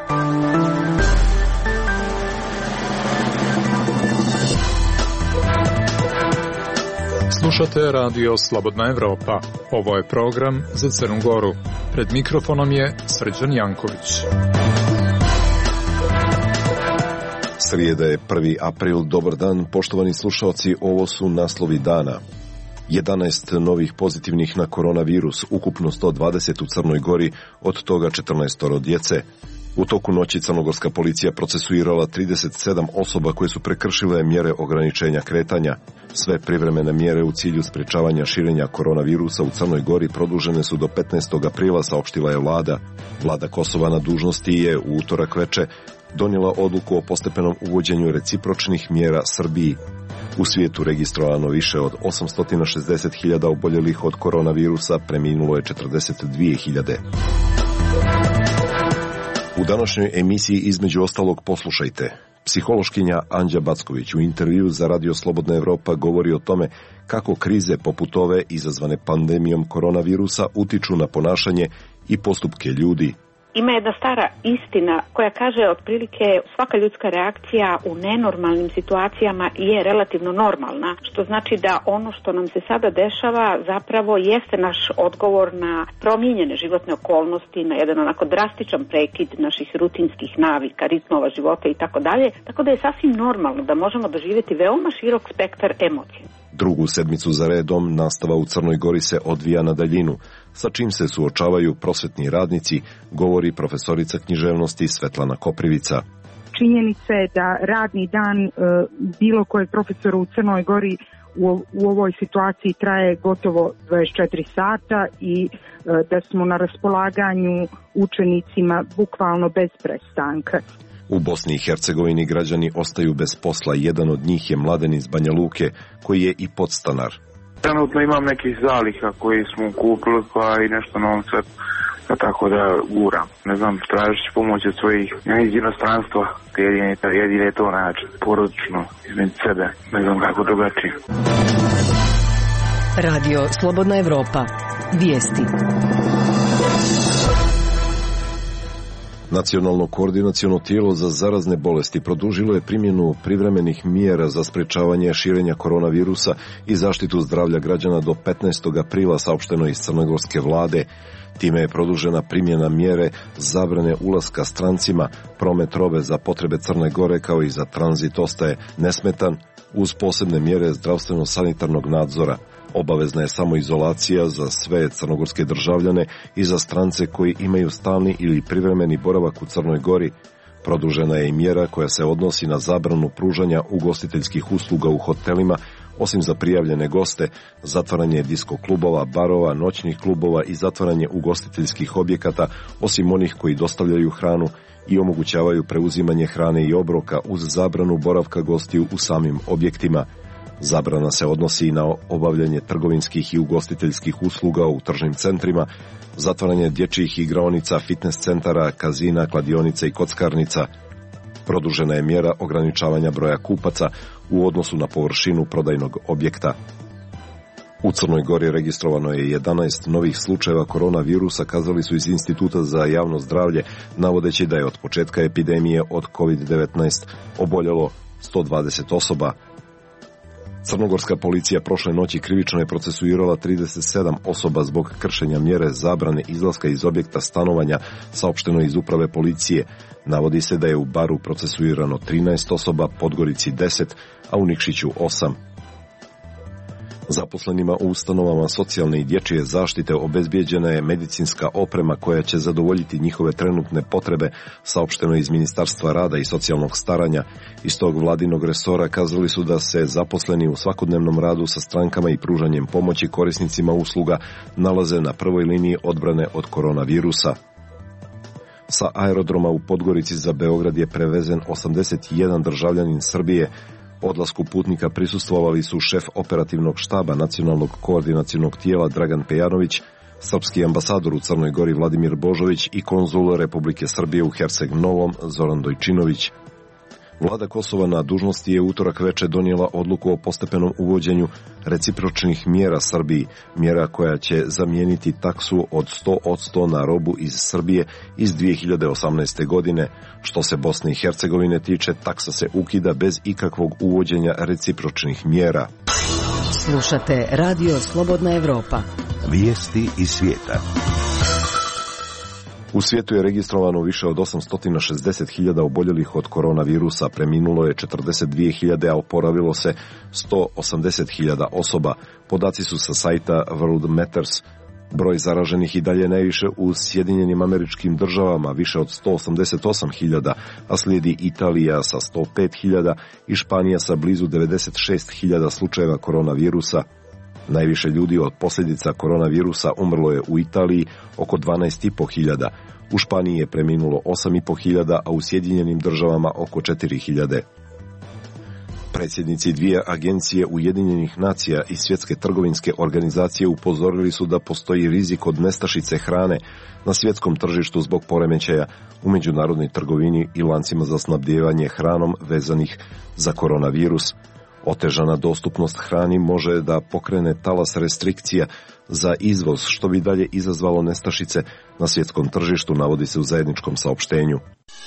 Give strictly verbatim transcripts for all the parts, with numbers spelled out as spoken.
Slušate radio Slobodna Evropa. Ovo je program za Crnu Goru. Pred mikrofonom je Srđan Janković. Srijeda je prvi april. Dobar dan, poštovani slušalci, ovo su naslovi dana. jedanaest novih pozitivnih na koronavirus, ukupno sto dvadeset u Crnoj Gori, od toga četrnaest djece. U toku noći crnogorska policija procesuirala trideset sedam osoba koje su prekršile mjere ograničenja kretanja. Sve privremene mjere u cilju sprečavanja širenja koronavirusa u Crnoj Gori produžene su do petnaestog aprila, saopštila je vlada. Vlada Kosova na dužnosti je u utorak veče donijela odluku o postepenom uvođenju recipročnih mjera Srbiji. U svijetu registrovano više od osamsto šezdeset hiljada oboljelih od koronavirusa, preminulo je četrdeset dvije hiljade. U današnjoj emisiji između ostalog poslušajte. Psihološkinja Anđa Backović u intervju za Radio Slobodna Evropa govori o tome kako krize poput ove izazvane pandemijom koronavirusa utiču na ponašanje i postupke ljudi. Ima jedna stara istina koja kaže otprilike svaka ljudska reakcija u nenormalnim situacijama je relativno normalna, što znači da ono što nam se sada dešava zapravo jeste naš odgovor na promijenjene životne okolnosti, na jedan onako drastičan prekid naših rutinskih navika, ritmova života i tako dalje, tako da je sasvim normalno da možemo doživjeti veoma širok spektar emocija. Drugu sedmicu za redom nastava u Crnoj Gori se odvija na daljinu, sa čim se suočavaju prosvetni radnici, govori profesorica književnosti Svetlana Koprivica. Činjenica je da radni dan e, bilo kojeg profesora u Crnoj Gori u, u ovoj situaciji traje gotovo dvadeset četiri sata i e, da smo na raspolaganju učenicima bukvalno bez prestanka. U Bosni i Hercegovini građani ostaju bez posla. Jedan od njih je Mladen iz Banja Luke, koji je i podstanar. Trenutno imam nekih zaliha koji smo kupili, pa i nešto novca, pa tako da guram. Ne znam, tražit ću pomoć od svojih iz inostranstva, jedine, jedine je to način, porodično, između sebe, ne znam kako drugačije. Radio Slobodna Evropa. Vijesti. Nacionalno koordinaciono tijelo za zarazne bolesti produžilo je primjenu privremenih mjera za sprečavanje širenja koronavirusa i zaštitu zdravlja građana do petnaestog aprila, saopšteno iz crnogorske vlade. Time je produžena primjena mjere zabrane ulaska strancima, promet robe za potrebe Crne Gore kao i za tranzit ostaje nesmetan uz posebne mjere zdravstveno-sanitarnog nadzora. Obavezna je samo izolacija za sve crnogorske državljane i za strance koji imaju stalni ili privremeni boravak u Crnoj Gori. Produžena je i mjera koja se odnosi na zabranu pružanja ugostiteljskih usluga u hotelima, osim za prijavljene goste, zatvaranje disko klubova, barova, noćnih klubova i zatvaranje ugostiteljskih objekata, osim onih koji dostavljaju hranu i omogućavaju preuzimanje hrane i obroka uz zabranu boravka gostiju u samim objektima. Zabrana se odnosi i na obavljanje trgovinskih i ugostiteljskih usluga u tržnim centrima, zatvaranje dječjih igraonica, fitness centara, kazina, kladionica i kockarnica. Produžena je mjera ograničavanja broja kupaca u odnosu na površinu prodajnog objekta. U Crnoj Gori registrovano je jedanaest novih slučajeva koronavirusa, kazali su iz Instituta za javno zdravlje, navodeći da je od početka epidemije od kovid devetnaest oboljelo sto dvadeset osoba. Crnogorska policija prošle noći krivično je procesuirala trideset sedam osoba zbog kršenja mjere zabrane izlaska iz objekta stanovanja, saopšteno iz uprave policije. Navodi se da je u Baru procesuirano trinaest osoba, Podgorici deset, a u Nikšiću osam. Zaposlenima u ustanovama socijalne i dječje zaštite obezbijeđena je medicinska oprema koja će zadovoljiti njihove trenutne potrebe, saopšteno iz Ministarstva rada i socijalnog staranja. Iz tog vladinog resora kazali su da se zaposleni u svakodnevnom radu sa strankama i pružanjem pomoći korisnicima usluga nalaze na prvoj liniji odbrane od koronavirusa. Sa aerodroma u Podgorici za Beograd je prevezen osamdeset jedan državljanin Srbije. Odlasku putnika prisustvovali su šef operativnog štaba nacionalnog koordinacionog tijela Dragan Pejanović, srpski ambasador u Crnoj Gori Vladimir Božović i konzul Republike Srbije u Herceg Novom Zoran Dojčinović. Vlada Kosova na dužnosti je utorak veče donijela odluku o postepenom uvođenju recipročnih mjera Srbiji, mjera koja će zamijeniti taksu od sto posto na robu iz Srbije iz dvije hiljade osamnaeste. godine. Što se Bosne i Hercegovine tiče, taksa se ukida bez ikakvog uvođenja recipročnih mjera. Slušate Radio Slobodna Evropa. Vijesti iz svijeta. U svijetu je registrovano više od osamsto šezdeset hiljada oboljelih od koronavirusa, preminulo je četrdeset dvije hiljade, a oporavilo se sto osamdeset hiljada osoba. Podaci su sa sajta World Matters. Broj zaraženih i dalje najviše u Sjedinjenim Američkim Državama, više od sto osamdeset osam hiljada, a slijedi Italija sa sto pet hiljada i Španija sa blizu devedeset šest hiljada slučajeva koronavirusa. Najviše ljudi od posljedica koronavirusa umrlo je u Italiji, oko dvanaest i po hiljada. U Španiji je preminulo osam i po hiljada, a u Sjedinjenim Državama oko četiri hiljade. Predsjednici dvije agencije Ujedinjenih nacija i Svjetske trgovinske organizacije upozorili su da postoji rizik od nestašice hrane na svjetskom tržištu zbog poremećaja u međunarodnoj trgovini i lancima za snabdijevanje hranom vezanih za koronavirus. Otežana dostupnost hrani može da pokrene talas restrikcija za izvoz, što bi dalje izazvalo nestašice na svjetskom tržištu, navodi se u zajedničkom saopštenju.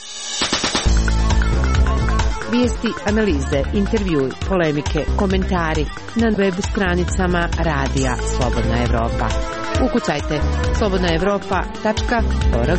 Vijesti, analize, intervjui, polemike, komentari na web stranicama Radija Slobodna Evropa. Ukucajte slobodna evropa tačka org.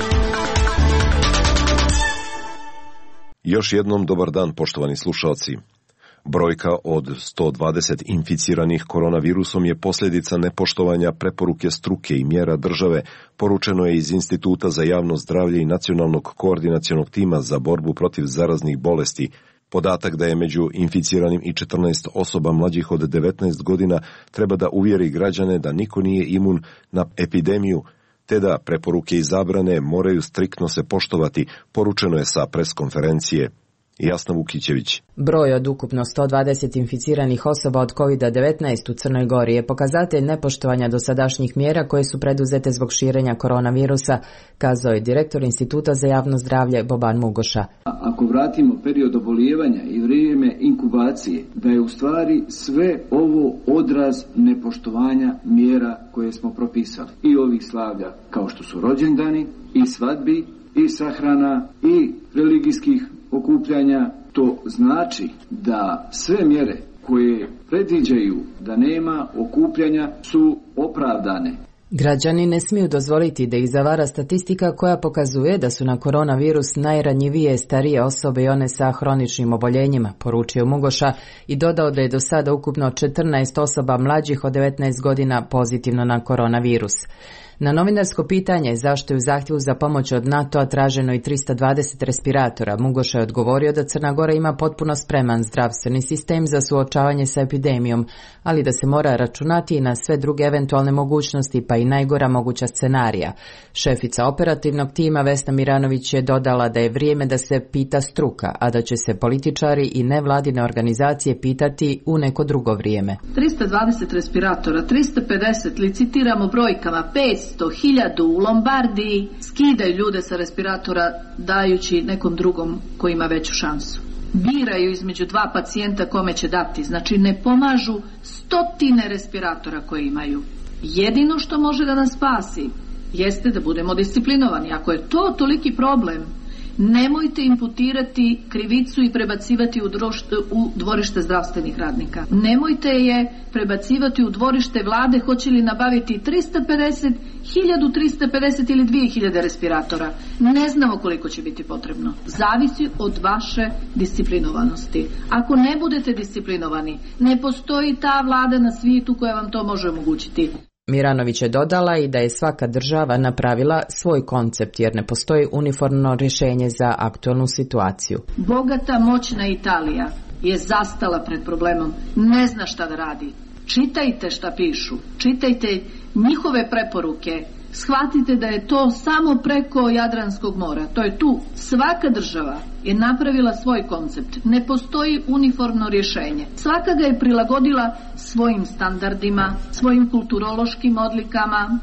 Još jednom dobar dan, poštovani slušalci. Brojka od sto dvadeset inficiranih koronavirusom je posljedica nepoštovanja preporuke struke i mjera države, poručeno je iz Instituta za javno zdravlje i Nacionalnog koordinacionog tima za borbu protiv zaraznih bolesti. Podatak da je među inficiranim i četrnaest osoba mlađih od devetnaest godina treba da uvjeri građane da niko nije imun na epidemiju, te da preporuke i zabrane moraju striktno se poštovati, poručeno je sa preskonferencije. Jasna Vukićević. Broj od ukupno sto dvadeset inficiranih osoba od kovid devetnaest u Crnoj Gori je pokazatelj nepoštovanja dosadašnjih mjera koje su preduzete zbog širenja koronavirusa, kazao je direktor Instituta za javno zdravlje Boban Mugoša. Ako vratimo period obolijevanja i vrijeme inkubacije, da je u stvari sve ovo odraz nepoštovanja mjera koje smo propisali. I ovih slavlja kao što su rođendani, i svadbi, i sahrana, i religijskih okupljanja. To znači da sve mjere koje predviđaju da nema okupljanja su opravdane. Građani ne smiju dozvoliti da ih zavara statistika koja pokazuje da su na koronavirus najranjivije starije osobe i one sa hroničnim oboljenjima, poručio Mugoša i dodao da je do sada ukupno četrnaest osoba mlađih od devetnaest godina pozitivno na koronavirus. Na novinarsko pitanje zašto je u zahtjevu za pomoć od NATO-a traženo i tristo dvadeset respiratora, Mugoša je odgovorio da Crna Gora ima potpuno spreman zdravstveni sistem za suočavanje sa epidemijom, ali da se mora računati i na sve druge eventualne mogućnosti, pa i najgora moguća scenarija. Šefica operativnog tima Vesna Miranović je dodala da je vrijeme da se pita struka, a da će se političari i nevladine organizacije pitati u neko drugo vrijeme. tristo dvadeset respiratora, tristo pedeset, licitiramo brojkama, petsto, hiljadu u Lombardiji, skidaju ljude sa respiratora dajući nekom drugom koji ima veću šansu. Biraju između dva pacijenta kome će dati, znači ne pomažu stotine respiratora koje imaju. Jedino što može da nas spasi jeste da budemo disciplinovani. Ako je to toliki problem, nemojte imputirati krivicu i prebacivati u, drošte, u dvorište zdravstvenih radnika. Nemojte je prebacivati u dvorište vlade, hoće li nabaviti tristo pedeset, hiljadu tristo pedeset ili dvije hiljade respiratora. Ne znamo koliko će biti potrebno. Zavisi od vaše disciplinovanosti. Ako ne budete disciplinovani, ne postoji ta vlada na svijetu koja vam to može omogućiti. Miranović je dodala i da je svaka država napravila svoj koncept jer ne postoji uniformno rješenje za aktualnu situaciju. Bogata, moćna Italija je zastala pred problemom, ne zna šta da radi. Čitajte šta pišu, čitajte njihove preporuke, shvatite da je to samo preko Jadranskog mora, to je tu. Svaka država je napravila svoj koncept, ne postoji uniformno rješenje. Svaka ga je prilagodila svojim standardima, svojim kulturološkim odlikama,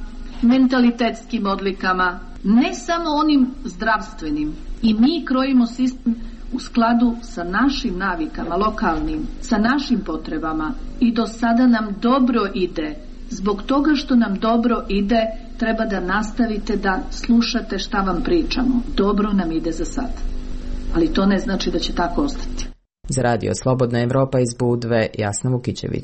mentalitetskim odlikama, ne samo onim zdravstvenim. I mi krojimo sistem u skladu sa našim navikama, lokalnim, sa našim potrebama i do sada nam dobro ide. Zbog toga što nam dobro ide, treba da nastavite da slušate šta vam pričamo. Dobro nam ide za sad. Ali to ne znači da će tako ostati. Za Radio Slobodna Evropa iz Budve, Jasna Vukićević.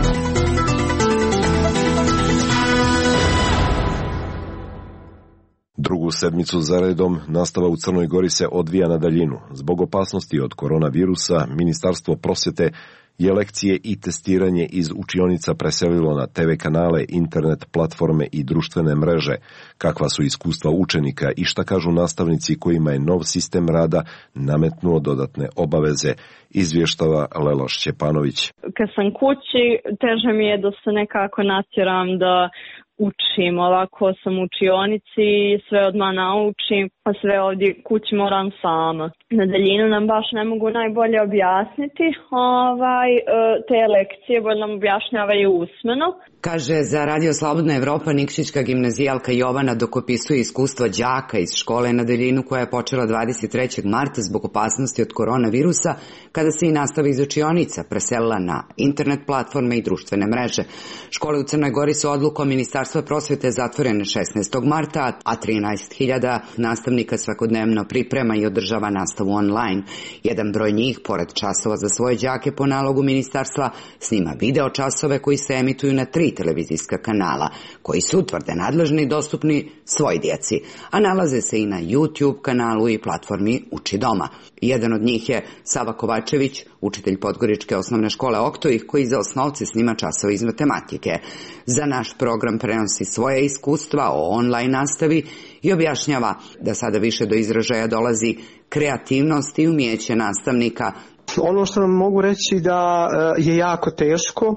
Drugu sedmicu za redom nastava u Crnoj Gori se odvija na daljinu. Zbog opasnosti od koronavirusa, Ministarstvo prosvjete je lekcije i testiranje iz učionica preselilo na te ve kanale, internet platforme i društvene mreže. Kakva su iskustva učenika i šta kažu nastavnici kojima je nov sistem rada nametnuo dodatne obaveze, izvještava Lela Šćepanović. Kad sam kući, teže mi je da se nekako natjeram da učim, ovako sam u učionici, sve odmah naučim, a sve ovdje kući moram sama. Na daljinu nam baš ne mogu najbolje objasniti ovaj, te lekcije, bo nam objašnjavaju usmeno. Kaže za Radio Slobodna Evropa Nikšićka gimnazijalka Jovana dok opisuje iskustva đaka iz škole na daljinu koja je počela dvadeset trećeg marta zbog opasnosti od koronavirusa, kada se i nastava iz učionica preselila na internet platforme i društvene mreže. Škole u Crnoj Gori su odlukom Ministarstva prosvjete zatvorene šesnaestog marta, a trinaest hiljada nastavnika svakodnevno priprema i održava nastavu online. Jedan broj njih, pored časova za svoje đake po nalogu ministarstva, snima video časove koji se emituju na tri televizijska kanala, koji su, tvrde nadležni, dostupni svoj djeci, a nalaze se i na YouTube kanalu i platformi Uči doma. Jedan od njih je Sava Kovačević, učitelj Podgoričke osnovne škole Oktojih, koji za osnovce snima časove iz matematike. Za naš program prenosi svoje iskustva o online nastavi i objašnjava da sada više do izražaja dolazi kreativnost i umijeće nastavnika. Ono što vam mogu reći da je jako teško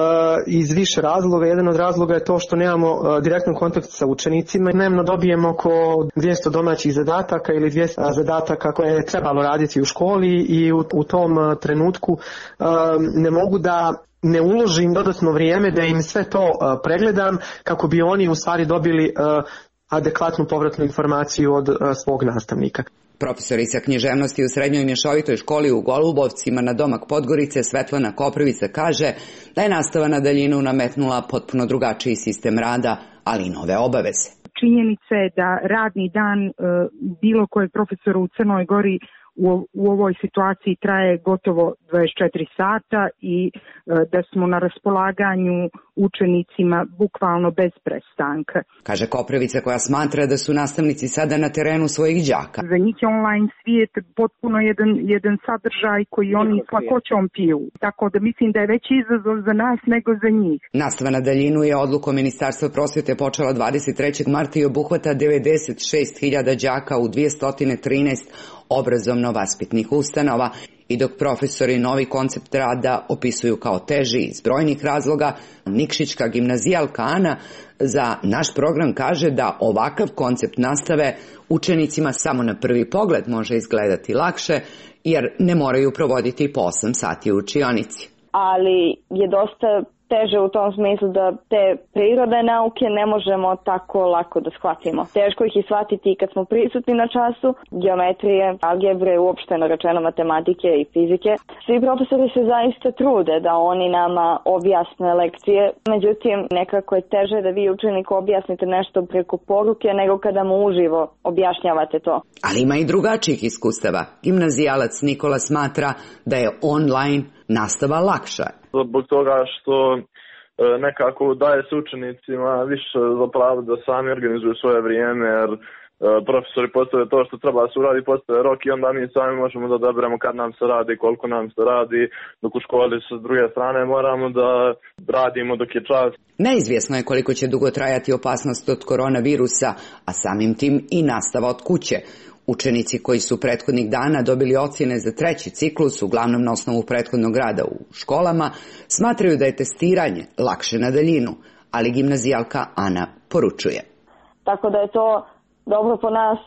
iz više razloga. Jedan od razloga je to što nemamo direktan kontakt sa učenicima. Dnevno dobijemo oko dvjesto domaćih zadataka ili dvjesto zadataka koje je trebalo raditi u školi i u, u tom trenutku ne mogu da ne uložim dodatno vrijeme da im sve to pregledam kako bi oni u stvari dobili adekvatnu povratnu informaciju od svog nastavnika. Profesori sa književnosti u srednjoj mješovitoj školi u Golubovcima na domak Podgorice Svetlana Koprivica kaže da je nastava na daljinu nametnula potpuno drugačiji sistem rada, ali i nove obaveze. Činjenica je da radni dan bilo kojeg profesora u Crnoj Gori u, u ovoj situaciji traje gotovo dvadeset četiri sata i e, da smo na raspolaganju učenicima bukvalno bez prestanka. Kaže Koprivica, koja smatra da su nastavnici sada na terenu svojih đaka. Za njih je online svijet potpuno jedan, jedan sadržaj koji oni s lakoćom piju. Tako da mislim da je veći izazov za nas nego za njih. Nastava na daljinu je odlukom Ministarstva prosvjete počela dvadeset trećeg marta i obuhvata devedeset šest hiljada đaka u dvjesto trinaest obrazovno-vaspitnih ustanova. I dok profesori novi koncept rada opisuju kao teži iz brojnih razloga, Nikšićka gimnazijalka Ana za naš program kaže da ovakav koncept nastave učenicima samo na prvi pogled može izgledati lakše, jer ne moraju provoditi po osam sati u učionici. Ali je dosta teže u tom smislu da te prirodne nauke ne možemo tako lako da shvatimo. Teško ih je shvatiti kad smo prisutni na času, geometrije, algebre, uopšteno rečeno matematike i fizike. Svi profesori se zaista trude da oni nama objasne lekcije, međutim nekako je teže da vi učeniku objasnite nešto preko poruke nego kada mu uživo objašnjavate to. Ali ima i drugačijih iskustava. Gimnazijalac Nikola smatra da je online nastava lakša. Zbog toga što nekako daje se učenicima više za pravo da sami organizuju svoje vrijeme, jer profesori postave to što treba da se uradi, postave rok i onda mi sami možemo da odaberemo kad nam se radi, koliko nam se radi, dok u školi sa druge strane moramo da radimo dok je čas. Neizvjesno je koliko će dugo trajati opasnost od koronavirusa, a samim tim i nastava od kuće. Učenici koji su prethodnih dana dobili ocjene za treći ciklus, uglavnom na osnovu prethodnog rada u školama, smatraju da je testiranje lakše na daljinu, ali gimnazijalka Ana poručuje. Tako da je to dobro po nas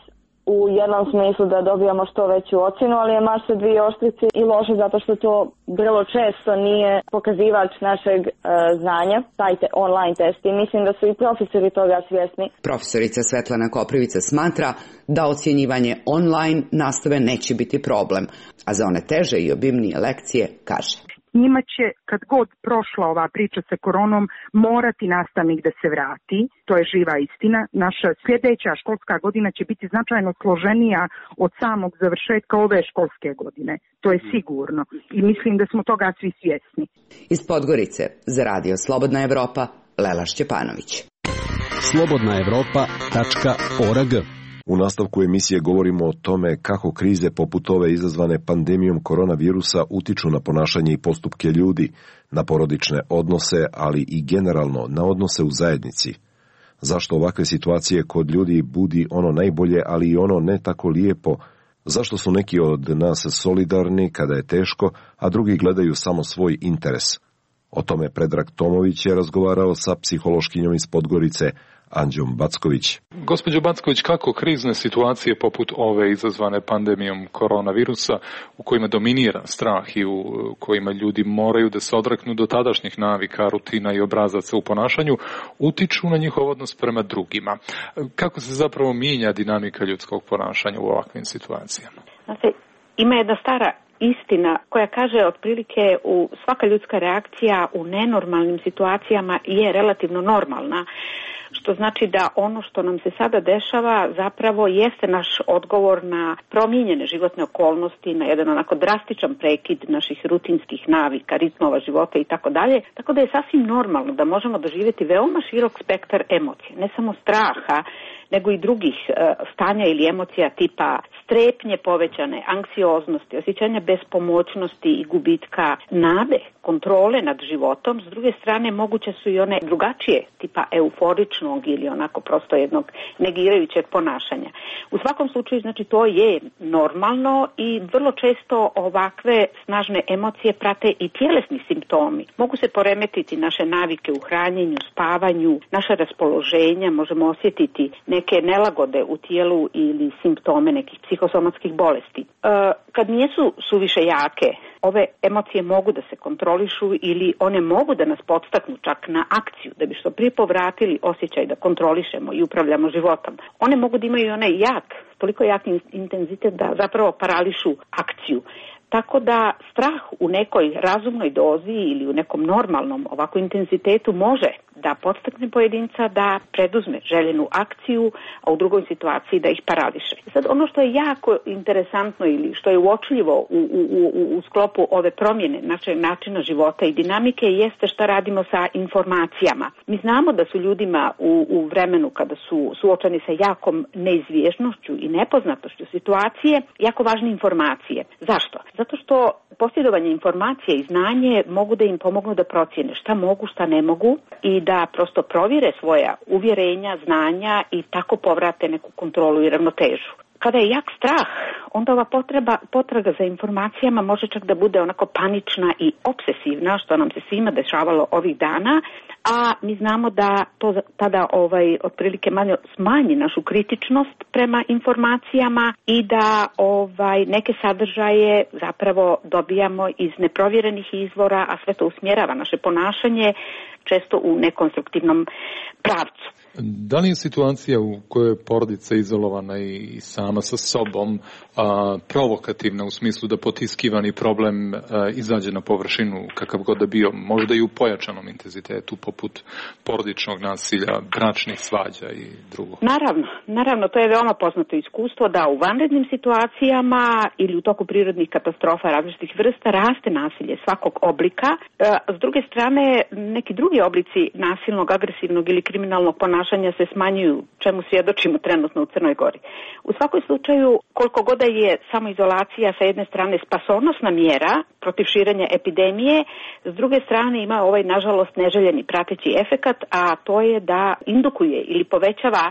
u jednom smislu da dobijamo što veću ocjenu, ali je mašte dvije oštrice i loše zato što to vrlo često nije pokazivač našeg e, znanja, taj te online test, i mislim da su i profesori toga svjesni. Profesorica Svetlana Koprivica smatra da ocjenjivanje online nastave neće biti problem, a za one teže i obimnije lekcije kaže: njima će, kad god prošla ova priča sa koronom, morati nastavnik da se vrati. To je živa istina. Naša sljedeća školska godina će biti značajno složenija od samog završetka ove školske godine. To je sigurno. I mislim da smo toga svi svjesni. Iz Podgorice za Radio Slobodna Evropa, Lela Šćepanović. slobodna evropa tačka org. U nastavku emisije govorimo o tome kako krize poput ove izazvane pandemijom koronavirusa utiču na ponašanje i postupke ljudi, na porodične odnose, ali i generalno na odnose u zajednici. Zašto ovakve situacije kod ljudi budi ono najbolje, ali i ono ne tako lijepo? Zašto su neki od nas solidarni kada je teško, a drugi gledaju samo svoj interes? O tome Predrag Tomović je razgovarao sa psihološkinjom iz Podgorice, Anđom Backović. Gospođo Backović, kako krizne situacije poput ove izazvane pandemijom koronavirusa, u kojima dominira strah i u kojima ljudi moraju da se odreknu do tadašnjih navika, rutina i obrazaca u ponašanju, utiču na njihov odnos prema drugima? Kako se zapravo mijenja dinamika ljudskog ponašanja u ovakvim situacijama? Znate, ima jedna stara istina koja kaže otprilike u svaka ljudska reakcija u nenormalnim situacijama je relativno normalna, što znači da ono što nam se sada dešava zapravo jeste naš odgovor na promijenjene životne okolnosti, na jedan onako drastičan prekid naših rutinskih navika, ritmova života i tako dalje. Tako da je sasvim normalno da možemo doživjeti veoma širok spektar emocija, ne samo straha, nego i drugih e, stanja ili emocija tipa strepnje povećane, anksioznosti, osjećanja bespomoćnosti i gubitka nade, kontrole nad životom. S druge strane, moguće su i one drugačije, tipa euforičnog ili onako prosto jednog negirajućeg ponašanja. U svakom slučaju, znači, to je normalno i vrlo često ovakve snažne emocije prate i tjelesni simptomi. Mogu se poremetiti naše navike u hranjenju, spavanju, naše raspoloženja, možemo osjetiti neke nelagode u tijelu ili simptome nekih psihosomatskih bolesti. E, kad nisu suviše jake, ove emocije mogu da se kontrolišu ili one mogu da nas podstaknu čak na akciju, da bi što prije povratili osjećaj da kontrolišemo i upravljamo životom. One mogu da imaju onaj jak, toliko jak intenzitet da zapravo parališu akciju. Tako da strah u nekoj razumnoj dozi ili u nekom normalnom ovako intenzitetu može da podstakne pojedinca da preduzme željenu akciju, a u drugoj situaciji da ih parališe. Sad, ono što je jako interesantno ili što je uočljivo u, u, u, u sklopu ove promjene našeg načina života i dinamike jeste šta radimo sa informacijama. Mi znamo da su ljudima u, u vremenu kada su suočeni sa jakom neizvjesnošću i nepoznatošću situacije jako važne informacije. Zašto? Zato što posjedovanje informacije i znanje mogu da im pomognu da procjene šta mogu, šta ne mogu i da prosto provjere svoja uvjerenja, znanja i tako povrate neku kontrolu i ravnotežu. Kada je jak strah, onda ova potreba, potraga za informacijama može čak da bude onako panična i obsesivna, što nam se svima dešavalo ovih dana, a mi znamo da to tada ovaj otprilike malo smanji našu kritičnost prema informacijama i da ovaj neke sadržaje zapravo dobijamo iz neprovjerenih izvora, a sve to usmjerava naše ponašanje često u nekonstruktivnom pravcu. Da li je situacija u kojoj je porodica izolovana i sama sa sobom a, provokativna u smislu da potiskivani problem a, izađe na površinu kakav god da bio, možda i u pojačanom intenzitetu poput porodičnog nasilja, bračnih svađa i drugo? Naravno, naravno, to je veoma poznato iskustvo da u vanrednim situacijama ili u toku prirodnih katastrofa različitih vrsta raste nasilje svakog oblika. S druge strane, neki drugi oblici nasilnog, agresivnog ili kriminalnog ponašanja se smanjuju, čemu svjedočimo trenutno u Crnoj Gori. U svakom slučaju, koliko god da je samoizolacija sa jedne strane spasonosna mjera protiv širenja epidemije, s druge strane ima ovaj nažalost neželjeni prateći efekat, a to je da indukuje ili povećava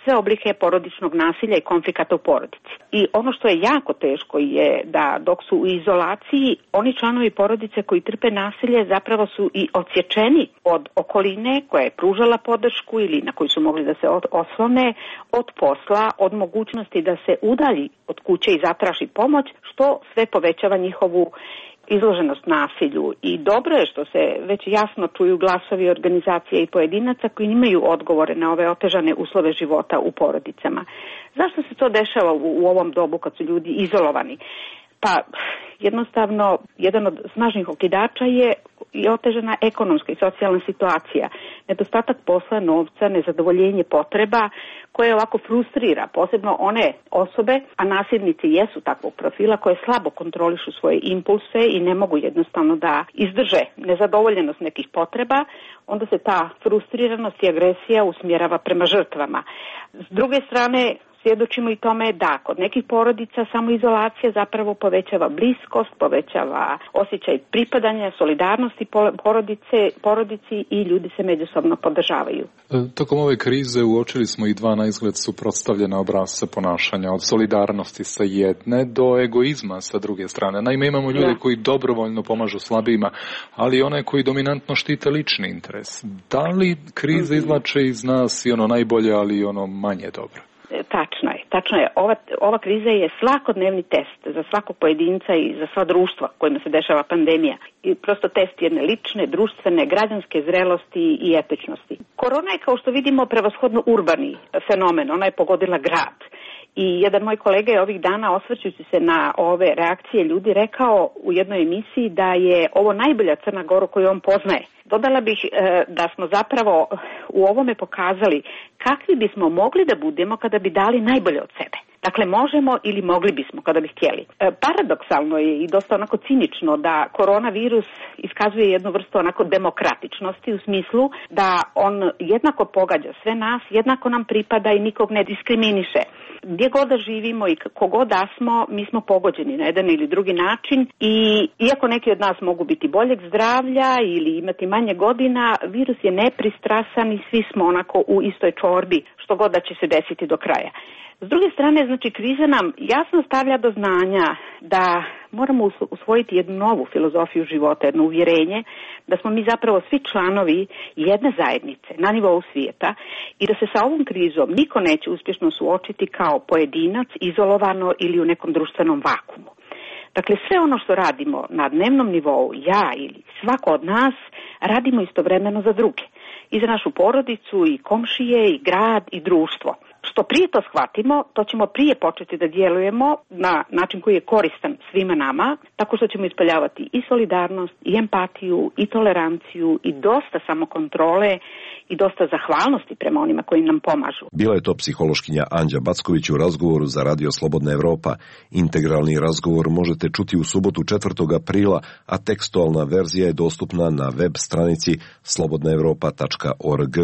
sve oblike porodičnog nasilja i konflikata u porodici. I ono što je jako teško je da dok su u izolaciji, oni članovi porodice koji trpe nasilje zapravo su i odsječeni od okoline koja je pružala podršku ili na koju su mogli da se oslone, od posla, od mogućnosti da se udalji od kuće i zatraži pomoć, što sve povećava njihovu izloženost nasilju. I dobro je što se već jasno čuju glasovi organizacije i pojedinaca koji imaju odgovore na ove otežane uslove života u porodicama. Zašto se to dešava u, u ovom dobu kad su ljudi izolovani? Pa jednostavno jedan od snažnih okidača je i otežana ekonomska i socijalna situacija, nedostatak posla, novca, nezadovoljenje potreba koje ovako frustrira posebno one osobe, a nasilnici jesu takvog profila, koje slabo kontrolišu svoje impulse i ne mogu jednostavno da izdrže nezadovoljenost nekih potreba, onda se ta frustriranost i agresija usmjerava prema žrtvama. S druge strane, svjedočimo i tome da kod nekih porodica samoizolacija zapravo povećava bliskost, povećava osjećaj pripadanja, solidarnosti porodice, porodici i ljudi se međusobno podržavaju. Tokom ove krize uočili smo i dva naizgled suprotstavljena obrasca ponašanja, od solidarnosti sa jedne do egoizma sa druge strane. Naime, imamo ljude koji dobrovoljno pomažu slabijima, ali one koji dominantno štite lični interes. Da li kriza izvlače iz nas i ono najbolje, ali i ono manje dobro? Tačno je, tačno je. Ova, ova kriza je svakodnevni test za svakog pojedinca i za sva društva kojima se dešava pandemija. I prosto test jedne lične, društvene, građanske zrelosti i etičnosti. Korona je, kao što vidimo, prevashodno urbani fenomen. Ona je pogodila grad. I jedan moj kolega je ovih dana, osvrćući se na ove reakcije ljudi, rekao u jednoj emisiji da je ovo najbolja Crna Gora koju on poznaje. Dodala bih e, da smo zapravo u ovome pokazali kakvi bismo mogli da budemo kada bi dali najbolje od sebe. Dakle, možemo ili mogli bismo kada bi htjeli. E, paradoksalno je i dosta onako cinično da koronavirus iskazuje jednu vrstu onako demokratičnosti u smislu da on jednako pogađa sve nas, jednako nam pripada i nikog ne diskriminiše. Gdje god da živimo i kogod da smo, mi smo pogođeni na jedan ili drugi način i iako neki od nas mogu biti boljeg zdravlja ili imati manje godina, virus je nepristrasan i svi smo onako u istoj čorbi, što god da će se desiti do kraja. S druge strane, znači, kriza nam jasno stavlja do znanja da moramo usvojiti jednu novu filozofiju života, jedno uvjerenje da smo mi zapravo svi članovi jedne zajednice na nivou svijeta i da se sa ovom krizom niko neće uspješno suočiti kao pojedinac, izolovano ili u nekom društvenom vakumu. Dakle, sve ono što radimo na dnevnom nivou, ja ili svako od nas, radimo istovremeno za druge. I za našu porodicu, i komšije, i grad, i društvo. Što prije to shvatimo, to ćemo prije početi da djelujemo na način koji je koristan svima nama, tako što ćemo ispoljavati i solidarnost, i empatiju, i toleranciju, i dosta samokontrole, i dosta zahvalnosti prema onima koji nam pomažu. Bila je to psihološkinja Anđa Backović u razgovoru za Radio Slobodna Evropa. Integralni razgovor možete čuti u subotu četvrtog aprila, a tekstualna verzija je dostupna na web stranici slobodna evropa tačka org.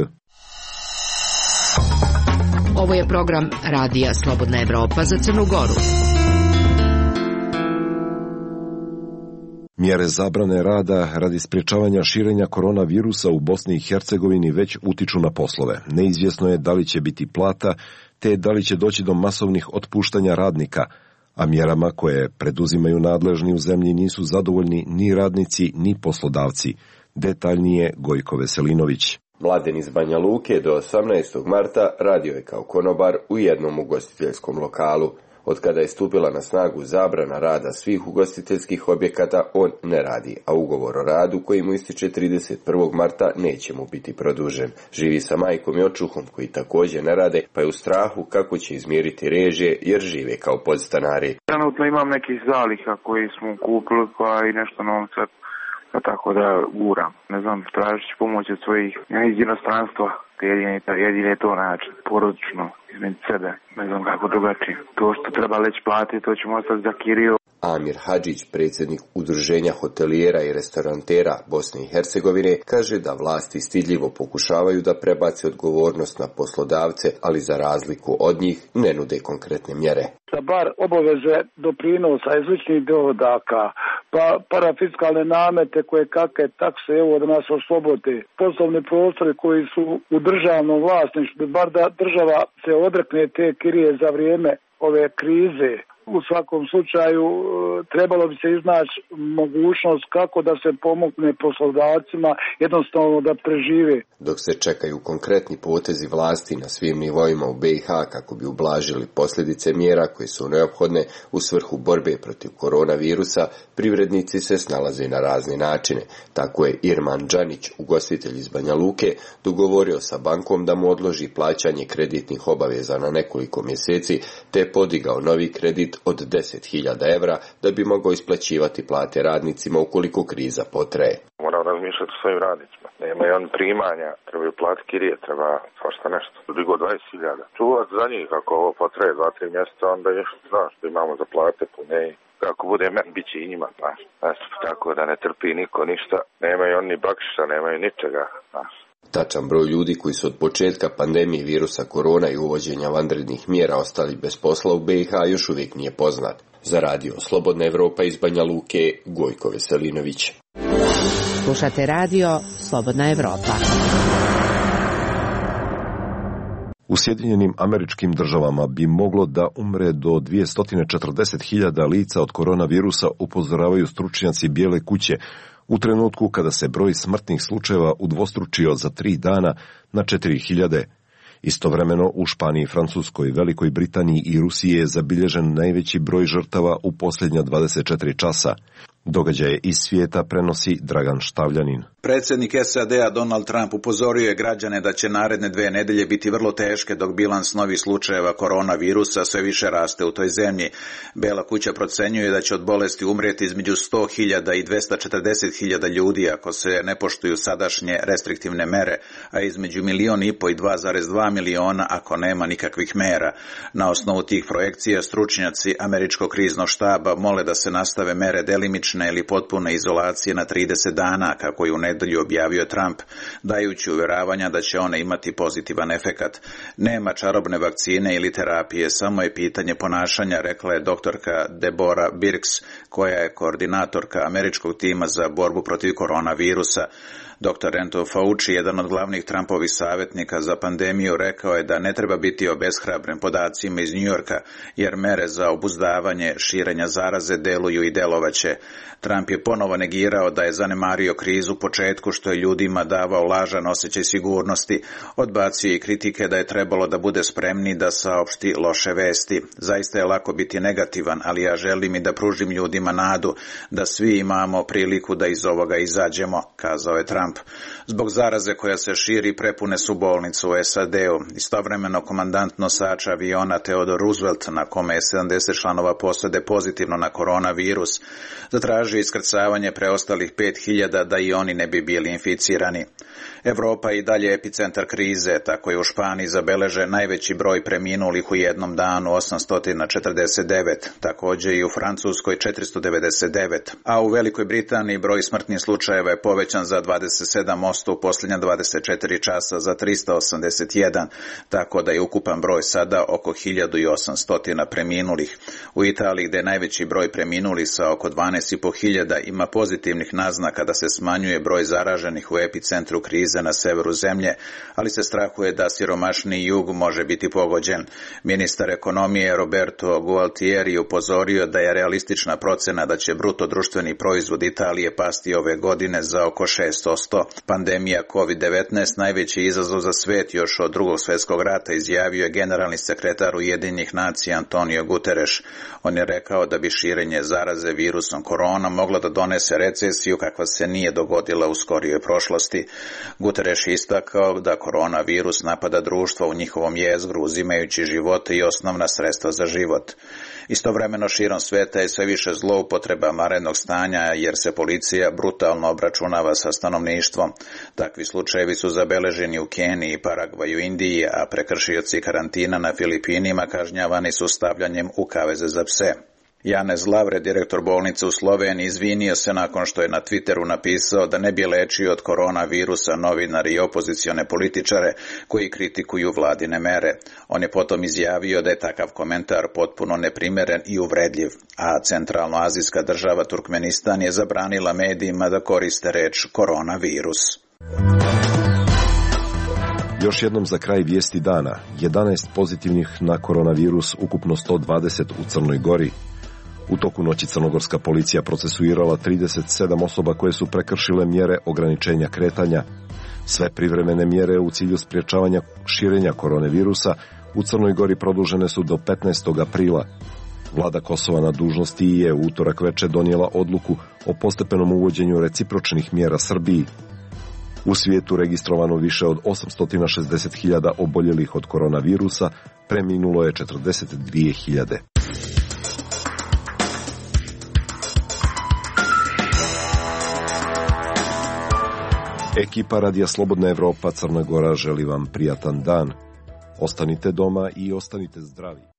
Ovo je program Radija Slobodna Evropa za Crnu Goru. Mjere zabrane rada radi sprječavanja širenja koronavirusa u Bosni i Hercegovini već utiču na poslove. Neizvjesno je da li će biti plata, te da li će doći do masovnih otpuštanja radnika, a mjerama koje preduzimaju nadležni u zemlji nisu zadovoljni ni radnici ni poslodavci. Detaljnije Gojko Veselinović. Mladen iz Banja Luke do osamnaestog marta radio je kao konobar u jednom ugostiteljskom lokalu. Od kada je stupila na snagu zabrana rada svih ugostiteljskih objekata, on ne radi, a ugovor o radu koji mu ističe trideset prvog marta neće mu biti produžen. Živi sa majkom i očuhom koji također ne rade, pa je u strahu kako će izmiriti režije jer žive kao podstanari. Trenutno imam nekih zaliha koji smo kupili pa i nešto novca, pa tako da guram. Ne znam, tražit ću pomoć od svojih iz inostranstva. Jedini, jedini je to način, porodično, između sebe, ne znam kako drugačije. To što treba leć platiti, to ćemo ostati za kiriju. Amir Hadžić, predsjednik Udruženja hotelijera i restaurantera Bosne i Hercegovine, kaže da vlasti stidljivo pokušavaju da prebace odgovornost na poslodavce, ali za razliku od njih ne nude konkretne mjere. Sa bar obaveze doprinosa i sličnih dohodaka, pa parafiskalne namete koje kakve takse, evo da nas oslobode, poslovni prostori koji su u državnom vlasništvu, bar da država se odrekne te kirije za vrijeme ove krize. U svakom slučaju trebalo bi se iznaći mogućnost kako da se pomogne poslodavcima jednostavno da prežive. Dok se čekaju konkretni potezi vlasti na svim nivoima u be i ha kako bi ublažili posljedice mjera koje su neophodne u svrhu borbe protiv koronavirusa, privrednici se snalaze na razne načine. Tako je Irman Đanić, ugostitelj iz Banja Luke, dogovorio sa bankom da mu odloži plaćanje kreditnih obaveza na nekoliko mjeseci, te podigao novi kredit od deset hiljada evra da bi mogao isplaćivati plate radnicima ukoliko kriza potraje. Moramo razmišljati o svojim radnicima. Nemaju oni primanja, trebaju platiti kirije, treba svašta nešto. Digo dvadeset hiljada. Čuvati za njih, ako ovo potraje dva, tri mjeseca, onda još znaš da imamo za plate pune. Kako bude men, bit će i njima, znaš. Tako da ne trpi niko ništa. Nemaju oni bakšiša, nemaju ničega, znaš. Tačan broj ljudi koji su od početka pandemije virusa korona i uvođenja vanrednih mjera ostali bez posla u be i ha još uvijek nije poznat. Za radio Slobodna Evropa iz Banja Luke, Gojko Veselinović. Slušate radio Slobodna Evropa. U Sjedinjenim Američkim Državama bi moglo da umre do dvjesto četrdeset hiljada lica od koronavirusa, upozoravaju stručnjaci Bijele kuće, u trenutku kada se broj smrtnih slučajeva udvostručio za tri dana na četiri hiljade. Istovremeno u Španiji, Francuskoj, Velikoj Britaniji i Rusiji je zabilježen najveći broj žrtava u posljednja dvadeset četiri časa. Događaje iz svijeta prenosi Dragan Štavljanin. Predsjednik es a de a Donald Trump upozorio je građane da će naredne dve nedelje biti vrlo teške dok bilans novih slučajeva koronavirusa sve više raste u toj zemlji. Bela kuća procenjuje da će od bolesti umrijeti između sto hiljada i dvjesto četrdeset hiljada ljudi ako se ne poštuju sadašnje restriktivne mere, a između milion i po i dva zarez dva miliona ako nema nikakvih mera. Na osnovu tih projekcija stručnjaci Američkog kriznog štaba mole da se nastave mere delimične ili potpune izolacije na trideset dana, kako je u nedelju objavio Trump, dajući uvjeravanja da će one imati pozitivan efekat. Nema čarobne vakcine ili terapije, samo je pitanje ponašanja, rekla je doktorka Deborah Birx, koja je koordinatorka američkog tima za borbu protiv koronavirusa. doktor Anthony Fauci, jedan od glavnih Trumpovih savjetnika za pandemiju, rekao je da ne treba biti obeshrabren podacima iz New Yorka, jer mere za obuzdavanje širenja zaraze deluju i delovaće. Trump je ponovo negirao da je zanemario krizu u početku, što je ljudima davao lažan osjećaj sigurnosti. Odbacio i kritike da je trebalo da bude spremni da saopšti loše vesti. Zaista je lako biti negativan, ali ja želim i da pružim ljudima nadu da svi imamo priliku da iz ovoga izađemo, kazao je Trump. Zbog zaraze koja se širi, prepune su bolnice u es a de-u. Istovremeno komandant nosača aviona Theodore Roosevelt, na kome je sedamdeset članova posade pozitivno na koronavirus, zatražio iskrcavanje preostalih pet hiljada da i oni ne bi bili inficirani. Evropa i dalje epicentar krize, tako je u Španiji zabeležen najveći broj preminulih u jednom danu, osamsto četrdeset devet, također i u Francuskoj četiristo devedeset devet, a u Velikoj Britaniji broj smrtnih slučajeva je povećan za dvadeset sedam posto u posljednja dvadeset četiri časa za tristo osamdeset jedan, tako da je ukupan broj sada oko hiljadu osamsto preminulih. U Italiji, gdje je najveći broj preminulih sa oko dvanaest i po hiljada, ima pozitivnih naznaka da se smanjuje broj zaraženih u epicentru krize na severu zemlje, ali se strahuje da siromašniji jug može biti pogođen. Ministar ekonomije Roberto Gualtieri upozorio da je realistična procena da će bruto društveni proizvod Italije pasti ove godine za oko šest posto. Pandemija kovid devetnaest najveći izazov za svet još od drugog svjetskog rata, izjavio je generalni sekretar Ujedinjenih nacija Antonio Guterres. On je rekao da bi širenje zaraze virusom korona moglo da donese recesiju kakva se nije dogodila u skorijoj prošlosti. Guterres je istakao da koronavirus napada društva u njihovom jezgru, uzimajući živote i osnovna sredstva za život. Istovremeno širom sveta je sve više zloupotreba vanrednog stanja, jer se policija brutalno obračunava sa stanovništvom. Takvi slučajevi su zabeleženi u Keniji, Paragvaju, Indiji, a prekršioci karantina na Filipinima kažnjavani su stavljanjem u kaveze za pse. Janez Lavre, direktor bolnice u Sloveniji, izvinio se nakon što je na Twitteru napisao da ne bi lečio od koronavirusa novinari i opozicione političare koji kritikuju vladine mere. On je potom izjavio da je takav komentar potpuno neprimeren i uvredljiv, a centralnoazijska država Turkmenistan je zabranila medijima da koriste reč koronavirus. Još jednom za kraj vijesti dana. jedanaest pozitivnih na koronavirus, ukupno sto dvadeset u Crnoj Gori. U toku noći crnogorska policija procesuirala trideset sedam osoba koje su prekršile mjere ograničenja kretanja. Sve privremene mjere u cilju sprječavanja širenja koronavirusa u Crnoj Gori produžene su do petnaestog aprila. Vlada Kosova na dužnosti je u utorak veče donijela odluku o postepenom uvođenju recipročnih mjera Srbiji. U svijetu registrovano više od osamsto šezdeset hiljada oboljelih od koronavirusa, preminulo je četrdeset dvije hiljade. Ekipa Radija Slobodna Evropa Crna Gora želi vam prijatan dan. Ostanite doma i ostanite zdravi.